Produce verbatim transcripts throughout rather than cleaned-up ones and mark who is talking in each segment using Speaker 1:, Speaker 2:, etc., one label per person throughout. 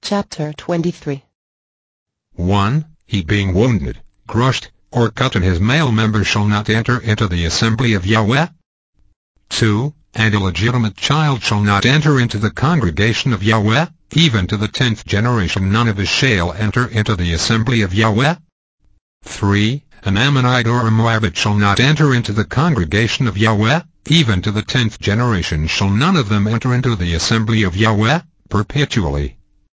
Speaker 1: Chapter twenty-three.
Speaker 2: one. He being wounded, crushed, or cut in his male member shall not enter into the assembly of Yahweh. two. And a legitimate child shall not enter into the congregation of Yahweh, even to the tenth generation none of his shall enter into the assembly of Yahweh. three. An Ammonite or a Moabite shall not enter into the congregation of Yahweh, even to the tenth generation shall none of them enter into the assembly of Yahweh, perpetually.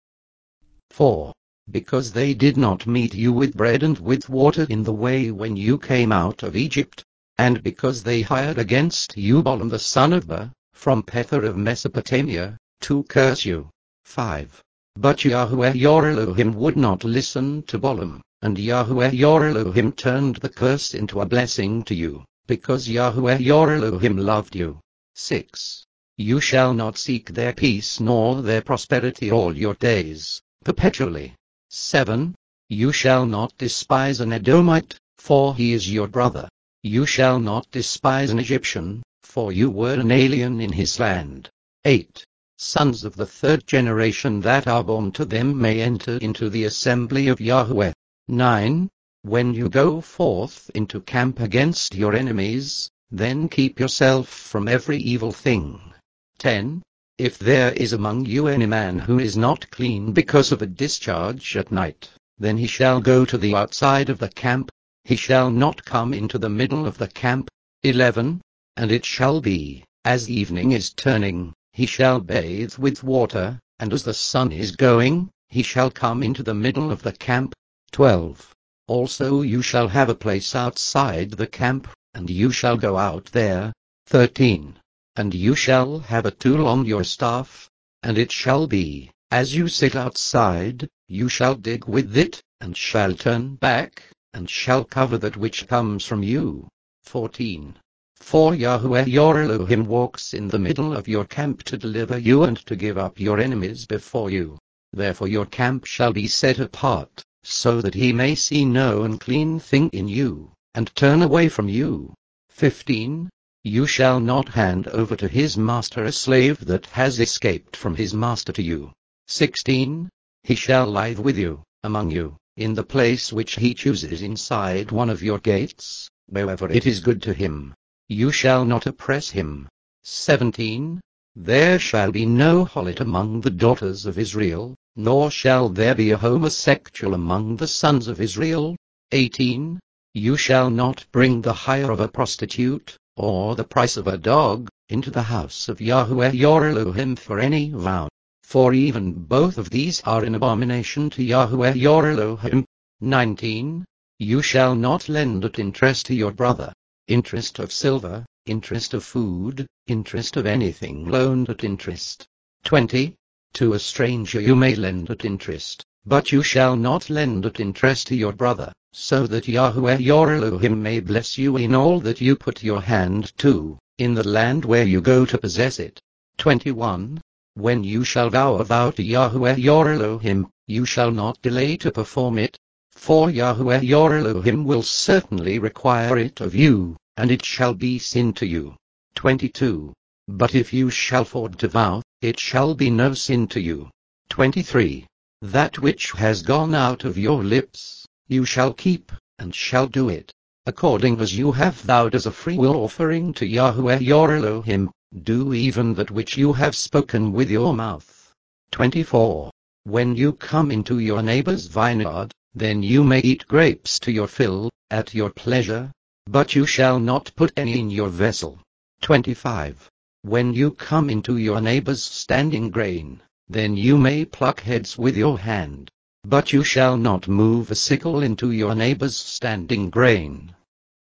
Speaker 3: four. Because they did not meet you with bread and with water in the way when you came out of Egypt, and because they hired against you Balaam the son of Beor, from Pethor of Mesopotamia, to curse you. five. But Yahweh your Elohim would not listen to Balaam, and Yahweh your Elohim turned the curse into a blessing to you, because Yahweh your Elohim loved you. six. You shall not seek their peace nor their prosperity all your days, perpetually. seven. You shall not despise an Edomite, for he is your brother. You shall not despise an Egyptian, for you were an alien in his land. eight. Sons of the third generation that are born to them may enter into the assembly of Yahweh. nine. When you go forth into camp against your enemies, then keep yourself from every evil thing. ten. If there is among you any man who is not clean because of a discharge at night, then he shall go to the outside of the camp, he shall not come into the middle of the camp. eleven. And it shall be, as evening is turning, he shall bathe with water, and as the sun is going, he shall come into the middle of the camp. twelve. Also you shall have a place outside the camp, and you shall go out there. thirteen. And you shall have a tool on your staff, and it shall be, as you sit outside, you shall dig with it, and shall turn back, and shall cover that which comes from you. fourteen. For Yahweh your Elohim walks in the middle of your camp to deliver you and to give up your enemies before you. Therefore your camp shall be set apart, so that he may see no unclean thing in you, and turn away from you. fifteen. You shall not hand over to his master a slave that has escaped from his master to you. sixteen. He shall lie with you, among you, in the place which he chooses inside one of your gates, wherever it is good to him. You shall not oppress him. seventeen. There shall be no harlot among the daughters of Israel, nor shall there be a homosexual among the sons of Israel. eighteen. You shall not bring the hire of a prostitute, or the price of a dog, into the house of Yahweh your Elohim for any vow. For even both of these are an abomination to Yahweh your Elohim. nineteen. You shall not lend at interest to your brother, interest of silver, interest of food, interest of anything loaned at interest. twenty. To a stranger you may lend at interest, but you shall not lend at interest to your brother, so that Yahweh your Elohim may bless you in all that you put your hand to, in the land where you go to possess it. twenty-one. When you shall vow a vow to Yahweh your Elohim, you shall not delay to perform it, for Yahweh your Elohim will certainly require it of you, and it shall be sin to you. twenty-two. But if you shall forget to vow, it shall be no sin to you. twenty-three. That which has gone out of your lips, you shall keep, and shall do it, according as you have vowed as a freewill offering to Yahweh your Elohim. Do even that which you have spoken with your mouth. twenty-four. When you come into your neighbor's vineyard, then you may eat grapes to your fill, at your pleasure, but you shall not put any in your vessel. twenty-five. When you come into your neighbor's standing grain, then you may pluck heads with your hand, but you shall not move a sickle into your neighbor's standing grain.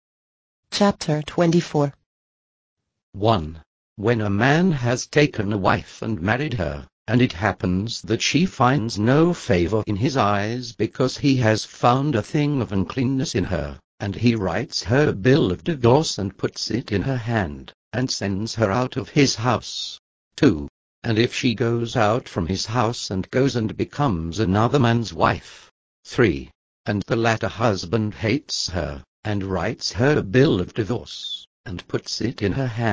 Speaker 1: Chapter twenty-four.
Speaker 3: one. When a man has taken a wife and married her, and it happens that she finds no favor in his eyes because he has found a thing of uncleanness in her, and he writes her a bill of divorce and puts it in her hand, and sends her out of his house. two. And if she goes out from his house and goes and becomes another man's wife. three. And the latter husband hates her, and writes her a bill of divorce, and puts it in her hand,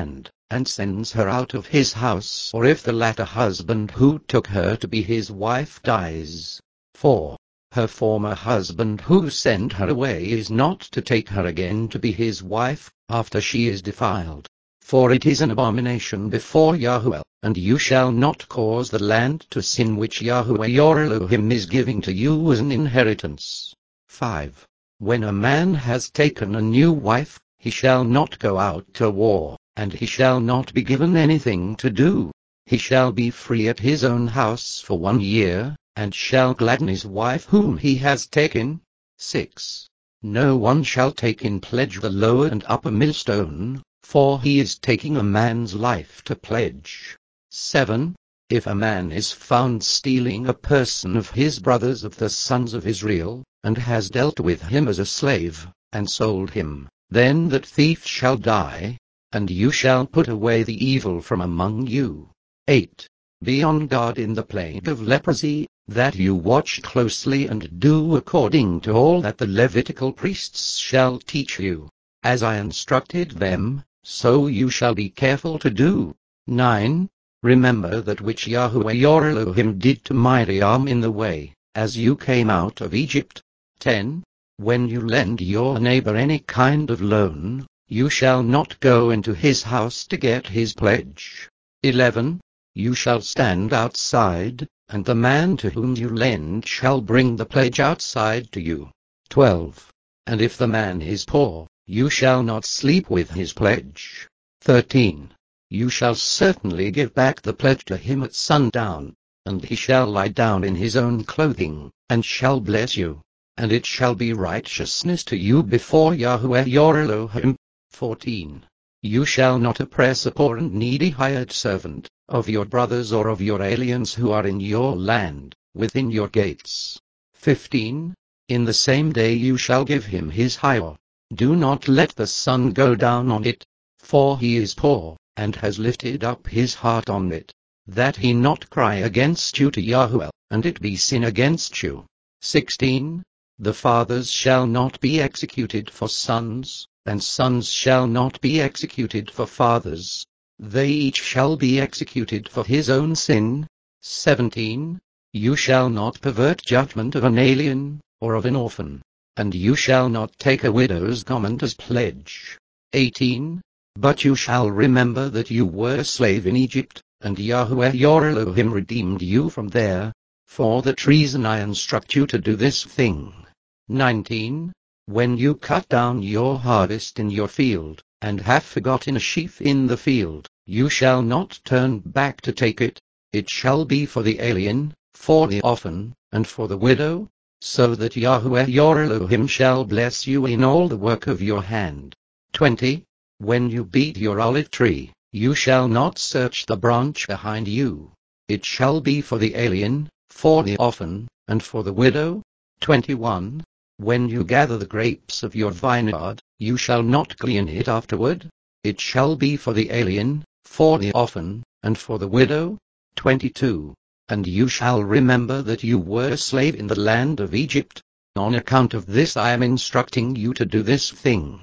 Speaker 3: and sends her out of his house, or if the latter husband who took her to be his wife dies. four. Her former husband who sent her away is not to take her again to be his wife, after she is defiled. For it is an abomination before Yahweh, and you shall not cause the land to sin which Yahweh your Elohim is giving to you as an inheritance. five. When a man has taken a new wife, he shall not go out to war, and he shall not be given anything to do. He shall be free at his own house for one year, and shall gladden his wife whom he has taken. six. No one shall take in pledge the lower and upper millstone, for he is taking a man's life to pledge. seven. If a man is found stealing a person of his brothers of the sons of Israel, and has dealt with him as a slave, and sold him, then that thief shall die, and you shall put away the evil from among you. eight. Be on guard in the plague of leprosy, that you watch closely and do according to all that the Levitical priests shall teach you. As I instructed them, so you shall be careful to do. nine. Remember that which Yahweh your Elohim did to Miriam in the way, as you came out of Egypt. ten. When you lend your neighbor any kind of loan, you shall not go into his house to get his pledge. eleven. You shall stand outside, and the man to whom you lend shall bring the pledge outside to you. twelve. And if the man is poor, you shall not sleep with his pledge. thirteen. You shall certainly give back the pledge to him at sundown, and he shall lie down in his own clothing, and shall bless you, and it shall be righteousness to you before Yahweh your Elohim. fourteen. You shall not oppress a poor and needy hired servant, of your brothers or of your aliens who are in your land, within your gates. fifteen. In the same day you shall give him his hire. Do not let the sun go down on it, for he is poor, and has lifted up his heart on it, that he not cry against you to Yahweh, and it be sin against you. sixteen. The fathers shall not be executed for sons, and sons shall not be executed for fathers. They each shall be executed for his own sin. seventeen. You shall not pervert judgment of an alien, or of an orphan, and you shall not take a widow's garment as pledge. eighteen. But you shall remember that you were a slave in Egypt, and Yahweh your Elohim redeemed you from there. For that reason I instruct you to do this thing. nineteen. When you cut down your harvest in your field, and have forgotten a sheaf in the field, you shall not turn back to take it. It shall be for the alien, for the orphan, and for the widow, so that Yahweh your Elohim shall bless you in all the work of your hand. twenty. When you beat your olive tree, you shall not search the branch behind you. It shall be for the alien, for the orphan, and for the widow. twenty-one. When you gather the grapes of your vineyard, you shall not glean it afterward. It shall be for the alien, for the orphan, and for the widow. twenty-two. And you shall remember that you were a slave in the land of Egypt. On account of this I am instructing you to do this thing.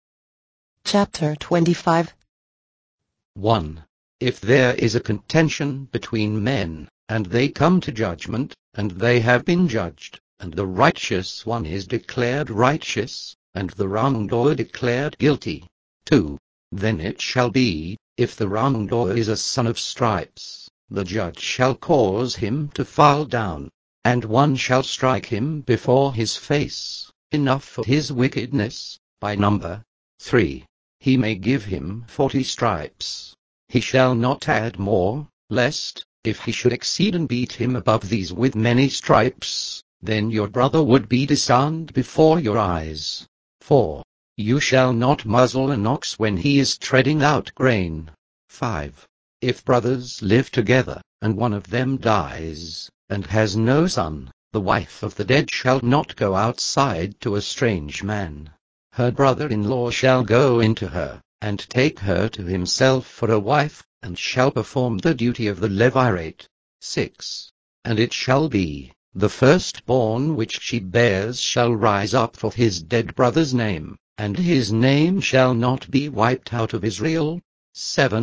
Speaker 1: Chapter twenty-five.
Speaker 3: one. If there is a contention between men, and they come to judgment, and they have been judged, and the righteous one is declared righteous, and the wrongdoer declared guilty. two. Then it shall be, if the wrongdoer is a son of stripes, the judge shall cause him to fall down, and one shall strike him before his face, enough for his wickedness, by number. three. He may give him forty stripes. He shall not add more, lest, if he should exceed and beat him above these with many stripes, then your brother would be disarmed before your eyes. four. You shall not muzzle an ox when he is treading out grain. five. If brothers live together, and one of them dies, and has no son, the wife of the dead shall not go outside to a strange man. Her brother-in-law shall go into her, and take her to himself for a wife, and shall perform the duty of the levirate. six. And it shall be, the firstborn which she bears shall rise up for his dead brother's name, and his name shall not be wiped out of Israel. seven.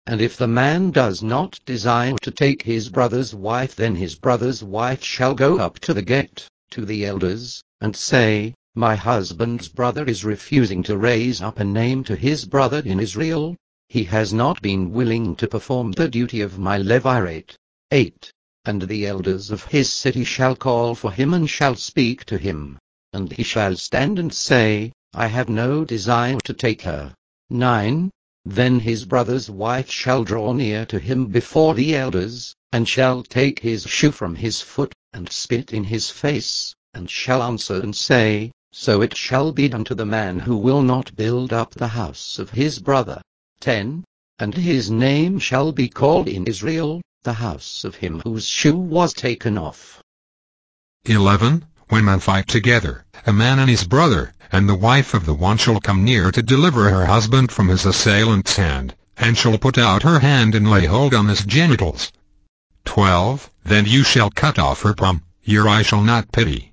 Speaker 3: And if the man does not desire to take his brother's wife, then his brother's wife shall go up to the gate, to the elders, and say, My husband's brother is refusing to raise up a name to his brother in Israel. He has not been willing to perform the duty of my levirate. eight. And the elders of his city shall call for him and shall speak to him. And he shall stand and say, I have no desire to take her. nine. Then his brother's wife shall draw near to him before the elders, and shall take his shoe from his foot, and spit in his face, and shall answer and say, So it shall be done to the man who will not build up the house of his brother. ten. And his name shall be called in Israel, the house of him whose shoe was taken off.
Speaker 2: eleven. When men fight together, a man and his brother, and the wife of the one shall come near to deliver her husband from his assailant's hand, and shall put out her hand and lay hold on his genitals. twelve. Then you shall cut off her from your eye shall not pity.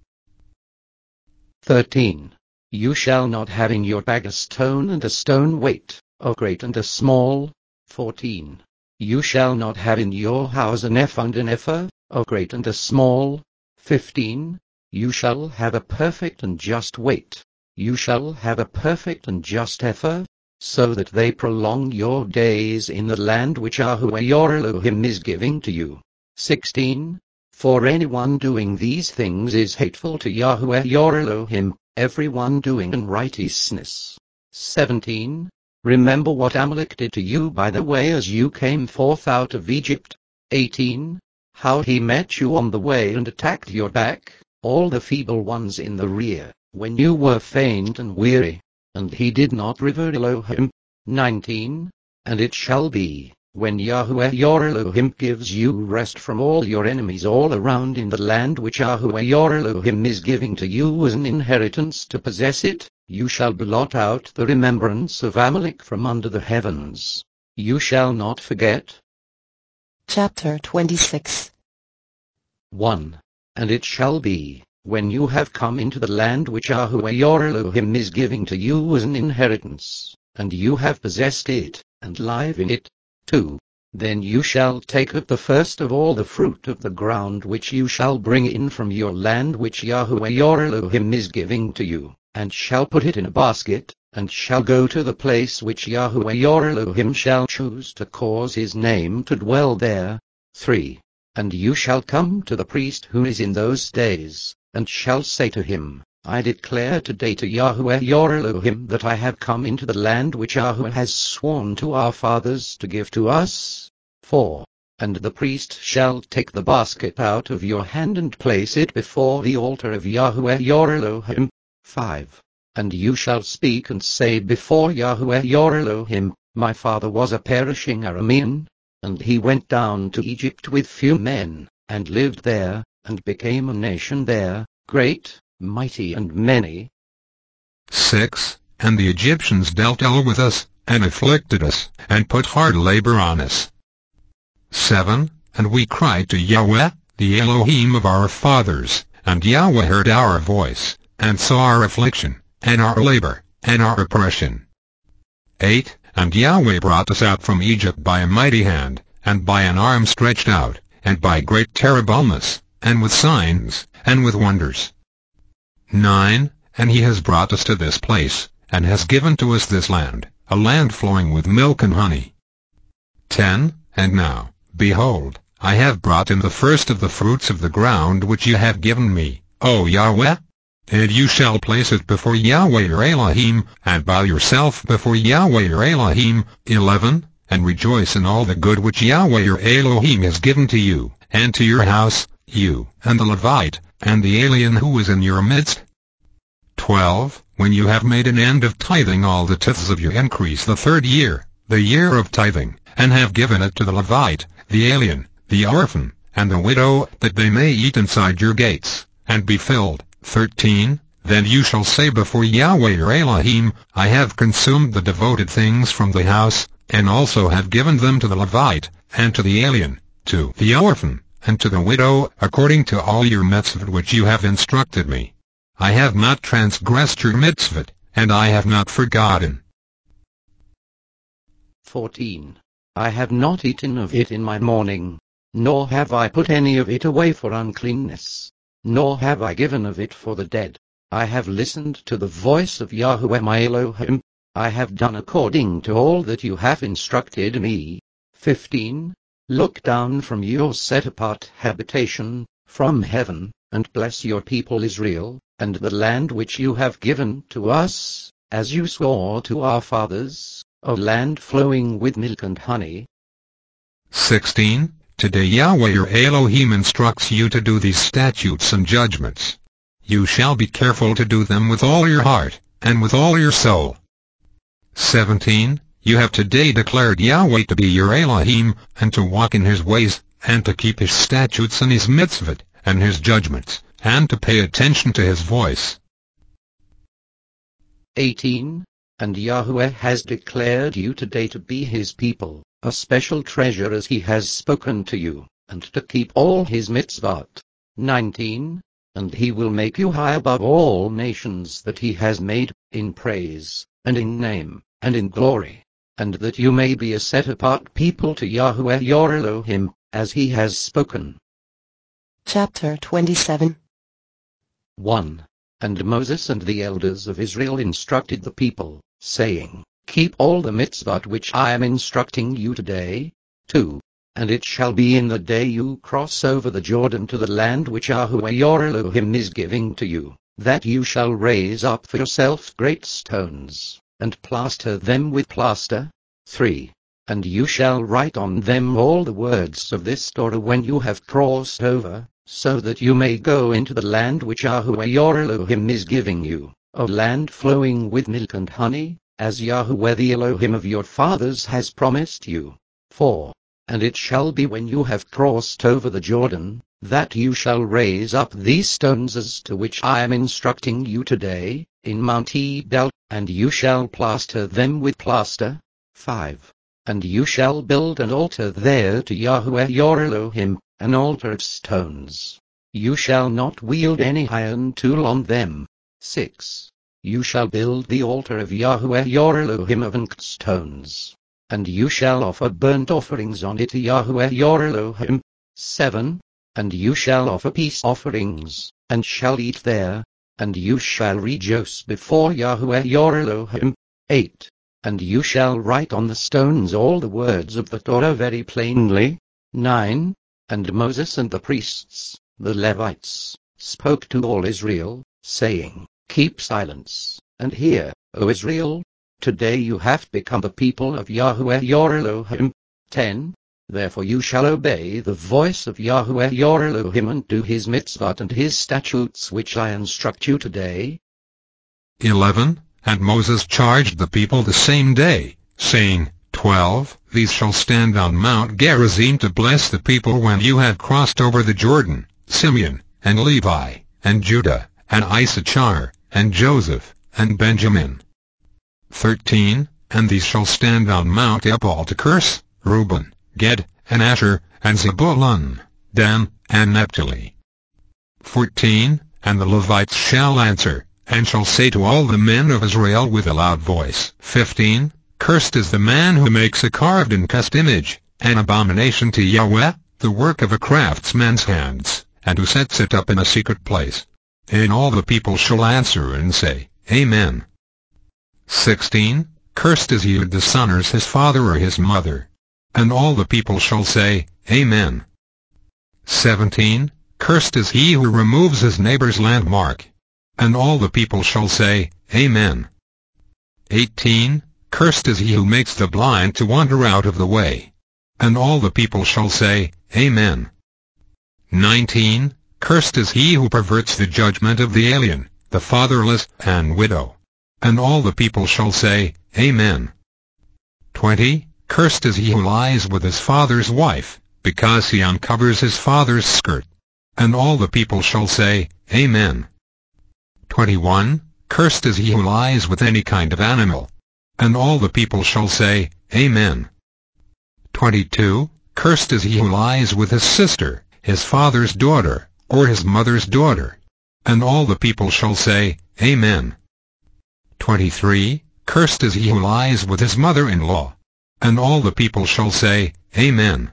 Speaker 3: thirteen. You shall not have in your bag a stone and a stone weight, a great and a small. fourteen. You shall not have in your house an ephah and an ephah, a great and a small. fifteen. You shall have a perfect and just weight. You shall have a perfect and just ephah, so that they prolong your days in the land which Yahuwah your Elohim is giving to you. sixteen. For anyone doing these things is hateful to Yahuwah your Elohim, everyone doing unrighteousness. seventeen. Remember what Amalek did to you by the way as you came forth out of Egypt. eighteen. How he met you on the way and attacked your back, all the feeble ones in the rear, when you were faint and weary, and he did not revere Elohim. nineteen. And it shall be, when Yahuwah your Elohim gives you rest from all your enemies all around in the land which Yahuwah your Elohim is giving to you as an inheritance to possess it, you shall blot out the remembrance of Amalek from under the heavens. You shall not forget.
Speaker 1: Chapter twenty-six.
Speaker 3: one. And it shall be, when you have come into the land which Yahuwah your Elohim is giving to you as an inheritance, and you have possessed it, and live in it. two. Then you shall take up the first of all the fruit of the ground which you shall bring in from your land which Yahuwah your Elohim is giving to you, and shall put it in a basket, and shall go to the place which Yahuwah your Elohim shall choose to cause his name to dwell there. three. And you shall come to the priest who is in those days, and shall say to him, I declare today to Yahuwah your Elohim that I have come into the land which Yahuwah has sworn to our fathers to give to us. four. And the priest shall take the basket out of your hand and place it before the altar of Yahuwah your Elohim. five. And you shall speak and say before Yahuwah your Elohim, My father was a perishing Aramean, and he went down to Egypt with few men, and lived there, and became a nation there, great, mighty and many.
Speaker 2: six. And the Egyptians dealt ill with us, and afflicted us, and put hard labor on us. seven. And we cried to Yahweh, the Elohim of our fathers, and Yahweh heard our voice, and saw our affliction, and our labor, and our oppression. eight. And Yahweh brought us out from Egypt by a mighty hand, and by an arm stretched out, and by great terribleness, and with signs, and with wonders. nine. And he has brought us to this place, and has given to us this land, a land flowing with milk and honey. ten. And now, behold, I have brought in the first of the fruits of the ground which you have given me, O Yahweh. And you shall place it before Yahweh your Elohim, and bow yourself before Yahweh your Elohim. eleven. And rejoice in all the good which Yahweh your Elohim has given to you, and to your house, you, and the Levite, and the alien who is in your midst. twelve. When you have made an end of tithing all the tithes of your increase the third year, the year of tithing, and have given it to the Levite, the alien, the orphan, and the widow, that they may eat inside your gates, and be filled. thirteen. Then you shall say before Yahweh your Elohim, I have consumed the devoted things from the house, and also have given them to the Levite, and to the alien, to the orphan, and to the widow, according to all your mitzvot which you have instructed me. I have not transgressed your mitzvot, and I have not forgotten.
Speaker 3: fourteen. I have not eaten of it in my mourning, nor have I put any of it away for uncleanness, nor have I given of it for the dead. I have listened to the voice of Yahweh my Elohim. I have done according to all that you have instructed me. fifteen. Look down from your set-apart habitation, from heaven, and bless your people Israel, and the land which you have given to us, as you swore to our fathers, a land flowing with milk and honey.
Speaker 2: sixteen. Today Yahweh your Elohim instructs you to do these statutes and judgments. You shall be careful to do them with all your heart, and with all your soul. seventeen. You have today declared Yahweh to be your Elohim, and to walk in his ways, and to keep his statutes and his mitzvot, and his judgments, and to pay attention to his voice.
Speaker 3: eighteen. And Yahweh has declared you today to be his people, a special treasure as he has spoken to you, and to keep all his mitzvot. nineteen. And he will make you high above all nations that he has made, in praise, and in name, and in glory, and that you may be a set-apart people to Yahweh your Elohim, as he has spoken.
Speaker 1: Chapter twenty-seven.
Speaker 3: one. And Moses and the elders of Israel instructed the people, saying, Keep all the mitzvot which I am instructing you today. two. And it shall be in the day you cross over the Jordan to the land which Yahweh your Elohim is giving to you, that you shall raise up for yourself great stones, and plaster them with plaster. three. And you shall write on them all the words of this Torah when you have crossed over, so that you may go into the land which Yahweh your Elohim is giving you, a land flowing with milk and honey, as Yahweh the Elohim of your fathers has promised you. four. And it shall be when you have crossed over the Jordan, that you shall raise up these stones as to which I am instructing you today, in Mount Ebal, and you shall plaster them with plaster. five. And you shall build an altar there to Yahweh your Elohim, an altar of stones. You shall not wield any iron tool on them. six. You shall build the altar of Yahweh your Elohim of inked stones, and you shall offer burnt offerings on it to Yahweh your Elohim. seven. And you shall offer peace offerings, and shall eat there, and you shall rejoice before Yahweh your Elohim. eight. And you shall write on the stones all the words of the Torah very plainly. nine. And Moses and the priests, the Levites, spoke to all Israel, saying, Keep silence, and hear, O Israel. Today you have become the people of Yahweh your Elohim. ten. Therefore you shall obey the voice of Yahweh your Elohim and do his mitzvot and his statutes which I instruct you today.
Speaker 2: eleven. And Moses charged the people the same day, saying, twelve. These shall stand on Mount Gerizim to bless the people when you have crossed over the Jordan, Simeon, and Levi, and Judah, and Issachar, and Joseph, and Benjamin. thirteen. And these shall stand on Mount Ebal to curse, Reuben, Gad, and Asher, and Zebulun, Dan, and Naphtali. fourteen. And the Levites shall answer, and shall say to all the men of Israel with a loud voice. fifteen. Cursed is the man who makes a carved and cast image, an abomination to Yahweh, the work of a craftsman's hands, and who sets it up in a secret place. And all the people shall answer and say, Amen. sixteen. Cursed is he who dishonors his father or his mother. And all the people shall say, Amen. seventeen. Cursed is he who removes his neighbor's landmark. And all the people shall say, Amen. eighteen. Cursed is he who makes the blind to wander out of the way. And all the people shall say, Amen. nineteen. Cursed is he who perverts the judgment of the alien, the fatherless, and widow. And all the people shall say, Amen. twenty. Cursed is he who lies with his father's wife, because he uncovers his father's skirt. And all the people shall say, Amen. twenty-one. Cursed is he who lies with any kind of animal. And all the people shall say, Amen. twenty-two. Cursed is he who lies with his sister, his father's daughter, or his mother's daughter. And all the people shall say, Amen. twenty-three. Cursed is he who lies with his mother-in-law. And all the people shall say, Amen.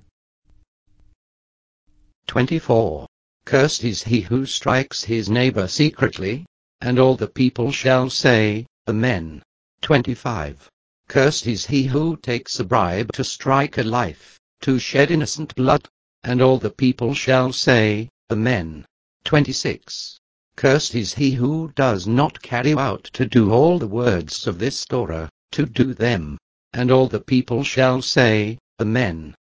Speaker 3: twenty-four. Cursed is he who strikes his neighbor secretly, and all the people shall say, Amen. twenty-five. Cursed is he who takes a bribe to strike a life, to shed innocent blood, and all the people shall say, Amen. twenty-six. Cursed is he who does not carry out to do all the words of this Torah, to do them, and all the people shall say, Amen.